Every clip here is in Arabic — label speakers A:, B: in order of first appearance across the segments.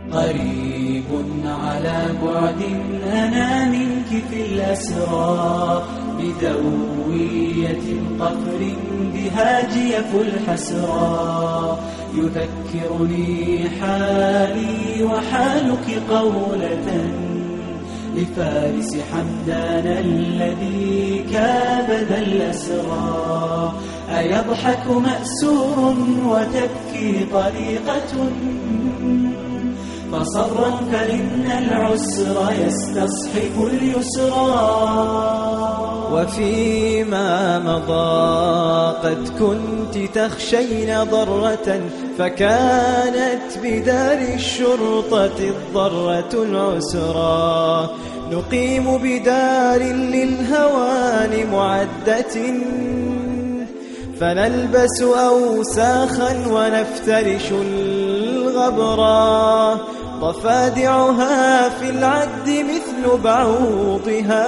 A: قريب على بعد أنا منك في الأسرى، بدوية قفر بها جيف الحسرى، يذكرني حالي وحالك قولة لفارس حمدان الذي كابد الأسرى. أيضحك مأسور وتبكي طريقة، فصرا فإن العسر يستصحب اليسرى.
B: وفيما مضى قد كنت تخشين ضرة، فكانت بدار الشرطة الضرة العسرى. نقيم بدار للهوان معدة، فنلبس أوساخا ونفترش الغبرا. ضفادعها في العد مثل بعوضها،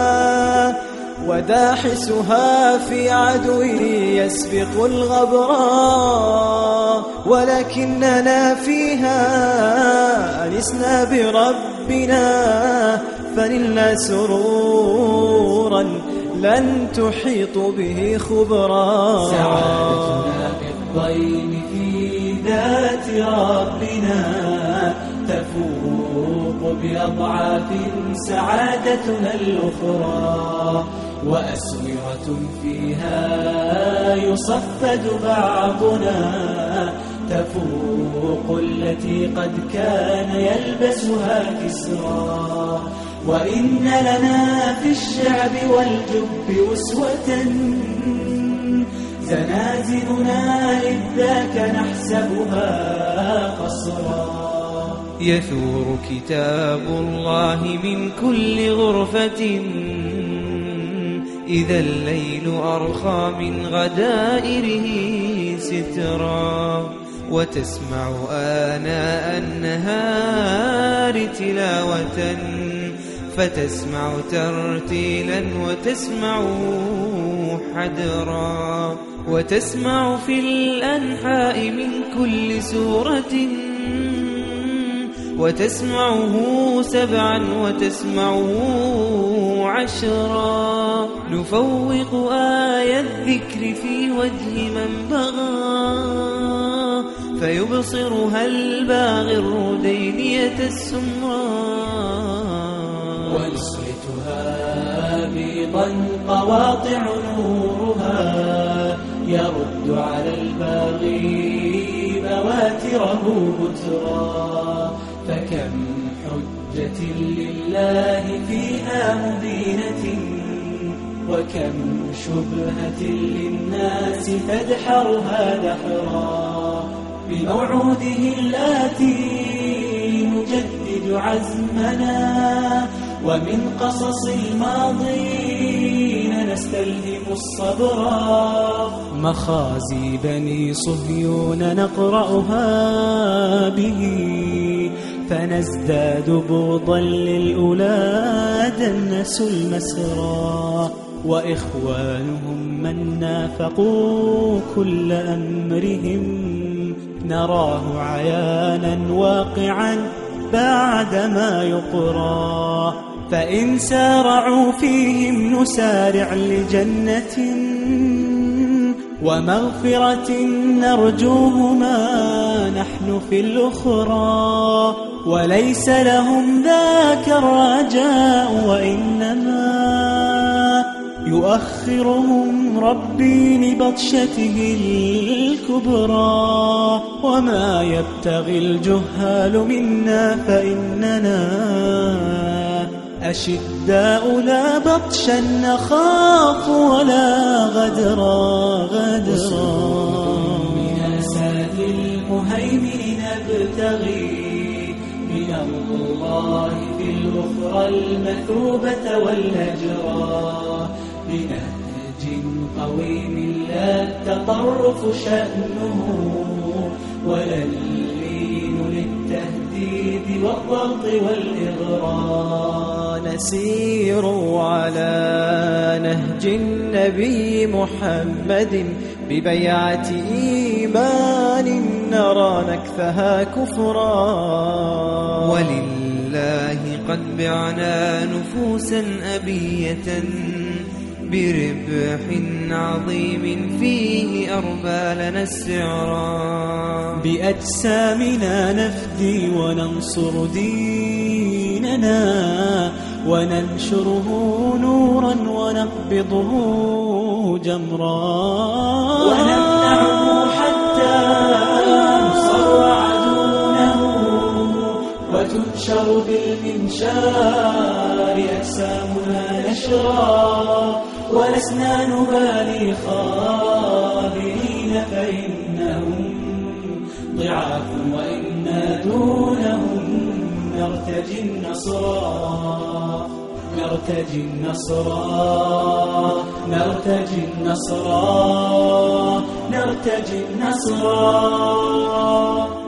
B: وداحسها في عدوه يسبق الغبرا. ولكننا فيها أنسنا بربنا، فنلنا سرورا لن تحيط به خبرا.
A: سعادتنا بالضيم في ذات ربنا، تفوق بأضعاف سعادتنا الأخرى. وأسورة فيها يصفد بعضنا، تفوق التي قد كان يلبسها كسرى. وإن لنا في الشعب والجب أسوة، زنازلنا إذ ذاك نحسبها قصرا.
C: يثور كتاب الله من كل غرفة، إذا الليل أرخى من غدائره سترا. وتسمع آناء النهار تلاوة، فتسمع ترتيلا وتسمع حدرا. وتسمع في الأنحاء من كل سورة، وتسمعه 7 وتسمعه 10. نفوق آية الذكر في وجه من بغى، فيبصرها الباغر دينية السمراء.
A: ونسلتها بيضا قواطع نورها، يرد على الباغي بواتره بترا. فكم حجة لله فيها مبينة، وكم شبهة للناس تدحرها دحرا. بموعوده الآتي نجدد عزمنا، ومن قصص الماضين نستلهم الصبرا. مخازي بني صهيون نقرأها به، فنزداد بغضا للأولى دنسوا المسرى. وإخوانهم من نافقوا كل أمرهم، نراه عيانا واقعا بعدما يقرى. فإن سارعوا فيهم نسارع لجنة، ومغفرة نرجوهما نحن في الأخرى. وليس لهم ذاك الرجاء، وإنما يؤخرهم ربي لبطشته الكبرى. وما يبتغي الجهال منا، فإننا أشداء لا بطشا نخاف ولا غدرا. من أساد المهيمن نبتغي، من الله في الأخرى المثوبة والأجرا. بنهج قويم لا التطرف شأنه، ولا اللين للتهديد والضغط والإغراء.
B: نسير على نهج النبي محمد، ببيعة إيمان نرى نكثها كفرا.
C: ولله قد بعنا نفوسا أبية بربح عظيم فيه أربى لنا السعرا.
A: بأجسامنا نفدي وننصر ديننا وننشره نورا ونقبضه جمرا. ونمنعه حتى نصرع دونه وتنشر بالمنشار أجسامنا نشرا. ولسنا نبالي خابرين فإنهم ضعاف وإنا دونهم نرتجي النصرا. نرتجي النصرا. نرتجي النصرا. نرتجي النصرا.